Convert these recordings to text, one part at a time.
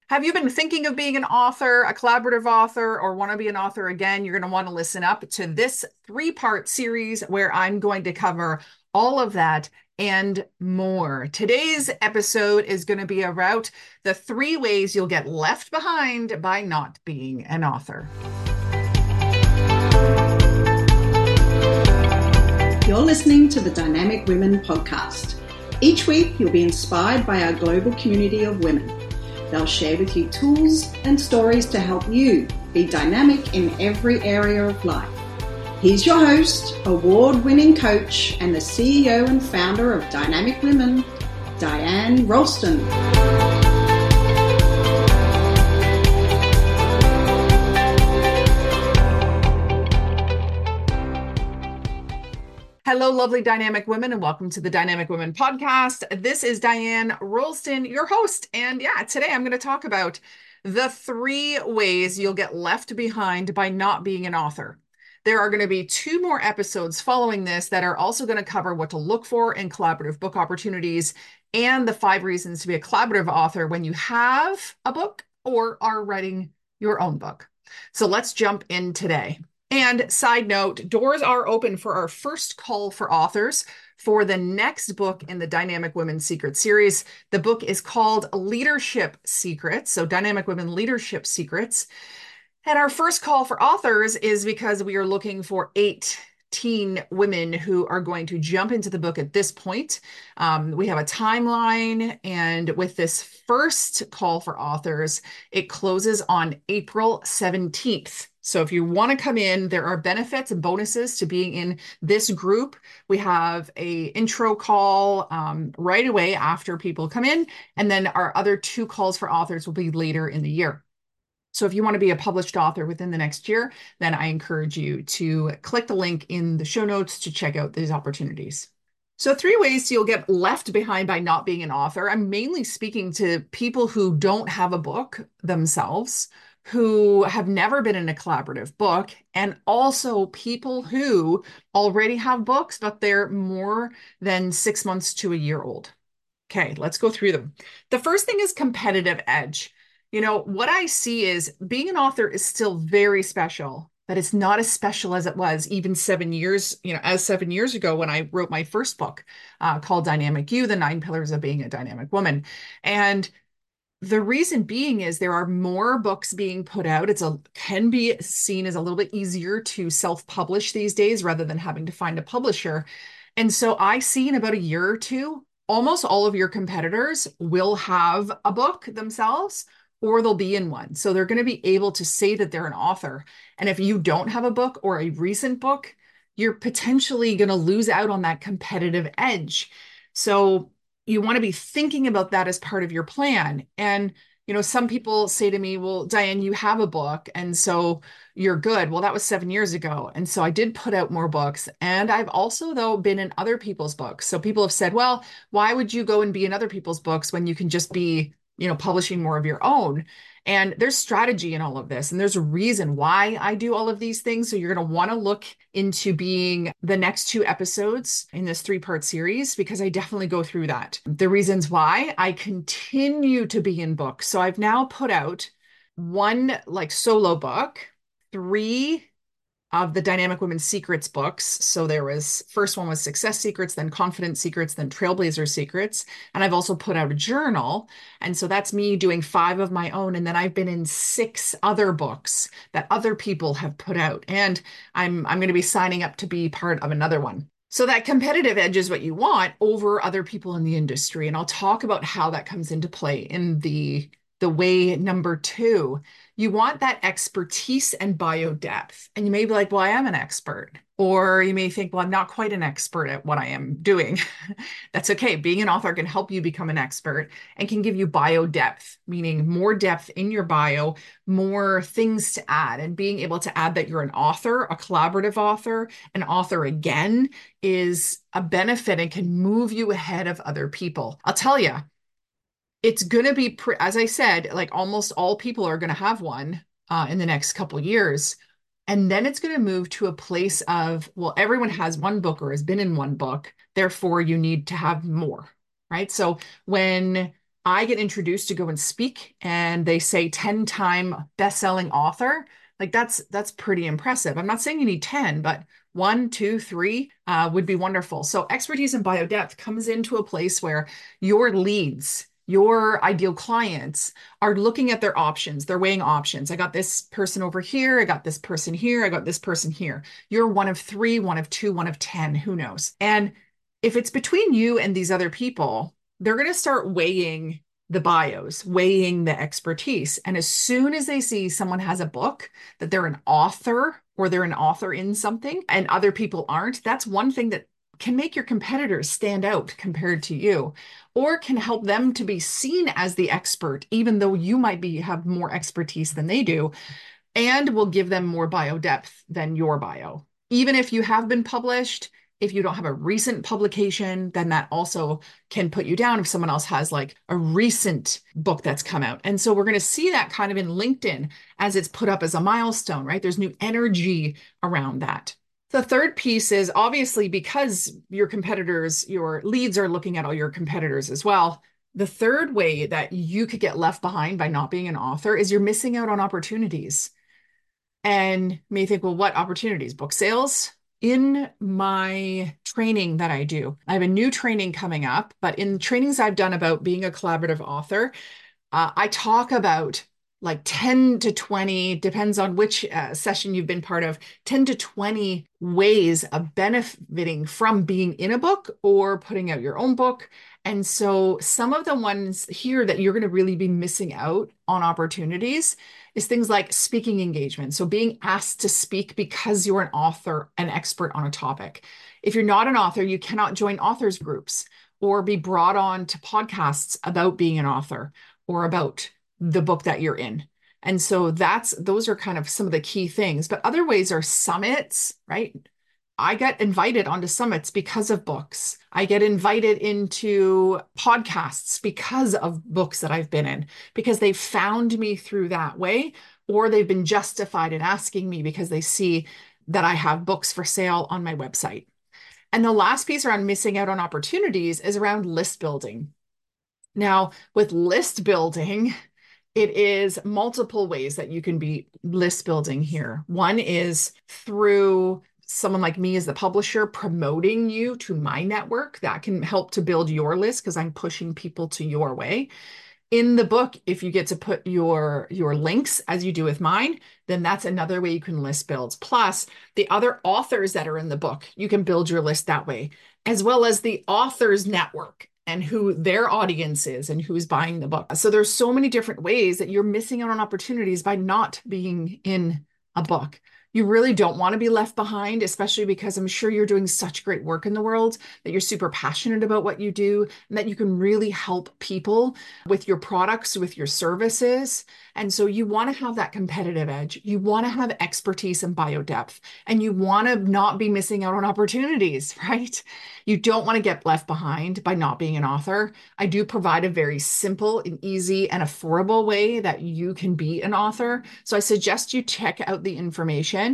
Have you been thinking of being an author, a collaborative author, or want to be an author again? You're going to want to listen up to this three-part series where I'm going to cover all of that and more. Today's episode is going to be about the three ways you'll get left behind by not being an author. You're listening to the Dynamic Women podcast. Each week, you'll be inspired by our global community of women. They'll share with you tools and stories to help you be dynamic in every area of life. Here's your host, award-winning coach, and the CEO and founder of Dynamic Women, Diane Ralston. Hello, lovely dynamic women, and welcome to the Dynamic Women podcast. This is Diane Ralston, your host. And today I'm going to talk about the three ways you'll get left behind by not being an author. There are going to be two more episodes following this that are also going to cover what to look for in collaborative book opportunities and the 5 reasons to be a collaborative author when you have a book or are writing your own book. So let's jump in today. And side note, doors are open for our first call for authors for the next book in the Dynamic Women Secrets series. The book is called Leadership Secrets, so Dynamic Women Leadership Secrets. And our first call for authors is because we are looking for 18 women who are going to jump into the book at this point. We have a timeline, and with this first call for authors, it closes on April 17th. So if you want to come in, there are benefits and bonuses to being in this group. We have a intro call right away after people come in, and then our other 2 calls for authors will be later in the year. So if you want to be a published author within the next year, then I encourage you to click the link in the show notes to check out these opportunities. So 3 ways you'll get left behind by not being an author. I'm mainly speaking to people who don't have a book themselves, who have never been in a collaborative book, and also people who already have books, but they're more than 6 months to a year old. Okay, let's go through them. The first thing is competitive edge. You know, what I see is being an author is still very special, but it's not as special as it was even 7 years, as 7 years ago when I wrote my first book called Dynamic You, The 9 Pillars of Being a Dynamic Woman. And the reason being is there are more books being put out. Can be seen as a little bit easier to self-publish these days rather than having to find a publisher. And so I see in about a year or two, almost all of your competitors will have a book themselves, or they'll be in one. So they're going to be able to say that they're an author. And if you don't have a book or a recent book, you're potentially going to lose out on that competitive edge. So you want to be thinking about that as part of your plan. And, some people say to me, well, Diane, you have a book, and so you're good. Well, that was 7 years ago. And so I did put out more books. And I've also, though, been in other people's books. So people have said, well, why would you go and be in other people's books when you can just be publishing more of your own? And there's strategy in all of this. And there's a reason why I do all of these things. So you're going to want to look into being the next 2 episodes in this 3-part series, because I definitely go through that. The reasons why I continue to be in books. So I've now put out 1 solo book, 3 of the Dynamic Women Secrets books. So first one was Success Secrets, then Confidence Secrets, then Trailblazer Secrets. And I've also put out a journal. And so that's me doing 5 of my own. And then I've been in 6 other books that other people have put out. And I'm going to be signing up to be part of another one. So that competitive edge is what you want over other people in the industry. And I'll talk about how that comes into play in the way number 2. You want that expertise and bio depth. And you may be like, well, I am an expert. Or you may think, well, I'm not quite an expert at what I am doing. That's okay. Being an author can help you become an expert and can give you bio depth, meaning more depth in your bio, more things to add. And being able to add that you're an author, a collaborative author, an author again, is a benefit and can move you ahead of other people. I'll tell you, it's going to be, as I said, like almost all people are going to have one in the next couple of years. And then it's going to move to a place of, well, everyone has one book or has been in one book. Therefore, you need to have more, right? So when I get introduced to go and speak and they say 10-time best-selling author, like that's pretty impressive. I'm not saying you need 10, but 1, 2, 3 would be wonderful. So expertise and bio depth comes into a place where your leads, your ideal clients are looking at their options. They're weighing options. I got this person over here. I got this person here. I got this person here. You're one of 3, one of 2, one of 10, who knows? And if it's between you and these other people, they're going to start weighing the bios, weighing the expertise. And as soon as they see someone has a book, that they're an author or they're an author in something and other people aren't, that's one thing that can make your competitors stand out compared to you, or can help them to be seen as the expert, even though you might have more expertise than they do, and will give them more bio depth than your bio. Even if you have been published, if you don't have a recent publication, then that also can put you down if someone else has like a recent book that's come out. And so we're going to see that kind of in LinkedIn as it's put up as a milestone, right? There's new energy around that. The third piece is obviously because your competitors, your leads are looking at all your competitors as well. The third way that you could get left behind by not being an author is you're missing out on opportunities. And you may think, well, what opportunities? Book sales? In my training that I do, I have a new training coming up, but in trainings I've done about being a collaborative author, I talk about like 10 to 20, depends on which session you've been part of, 10 to 20 ways of benefiting from being in a book or putting out your own book. And so some of the ones here that you're going to really be missing out on opportunities is things like speaking engagement. So being asked to speak because you're an author, an expert on a topic. If you're not an author, you cannot join authors groups or be brought on to podcasts about being an author or about the book that you're in. And so those are kind of some of the key things. But other ways are summits, right? I get invited onto summits because of books. I get invited into podcasts because of books that I've been in, because they found me through that way, or they've been justified in asking me because they see that I have books for sale on my website. And the last piece around missing out on opportunities is around list building. Now, with list building, it is multiple ways that you can be list building here. One is through someone like me as the publisher promoting you to my network. That can help to build your list because I'm pushing people to your way. In the book, if you get to put your links as you do with mine, then that's another way you can list build. Plus, the other authors that are in the book, you can build your list that way, as well as the authors network and who their audience is and who's buying the book. So there's so many different ways that you're missing out on opportunities by not being in a book. You really don't want to be left behind, especially because I'm sure you're doing such great work in the world, that you're super passionate about what you do, and that you can really help people with your products, with your services. And so you want to have that competitive edge. You want to have expertise and bio depth, and you want to not be missing out on opportunities, right? You don't want to get left behind by not being an author. I do provide a very simple and easy and affordable way that you can be an author. So I suggest you check out the information.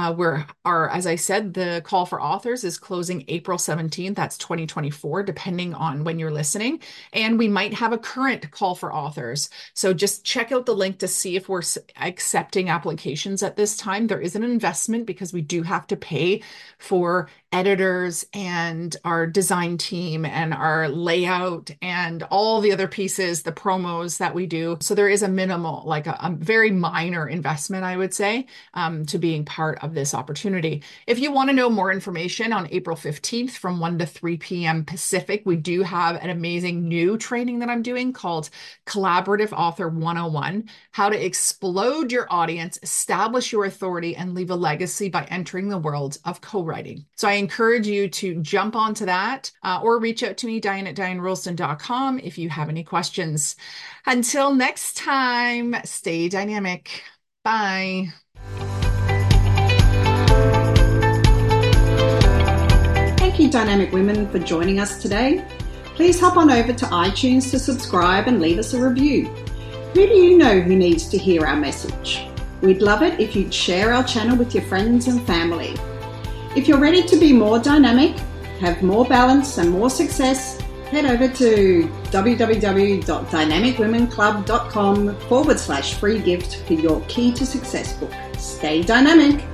As I said, the call for authors is closing April 17th. That's 2024, depending on when you're listening. And we might have a current call for authors. So just check out the link to see if we're accepting applications at this time. There is an investment because we do have to pay for editors and our design team and our layout and all the other pieces, the promos that we do. So there is a minimal, like a very minor investment, I would say, to being part of this opportunity. If you want to know more information, on April 15th from 1 to 3 p.m. Pacific, we do have an amazing new training that I'm doing called Collaborative Author 101, how to explode your audience, establish your authority, and leave a legacy by entering the world of co-writing. So I encourage you to jump onto that or reach out to me, Diane@DianeRoulston.com, if you have any questions. Until next time, stay dynamic. Bye. Thank you, Dynamic Women, for joining us today. Please hop on over to iTunes to subscribe and leave us a review. Who do you know who needs to hear our message? We'd love it if you'd share our channel with your friends and family. If you're ready to be more dynamic, have more balance and more success, head over to www.dynamicwomenclub.com/free gift for your Key to Success book. Stay dynamic.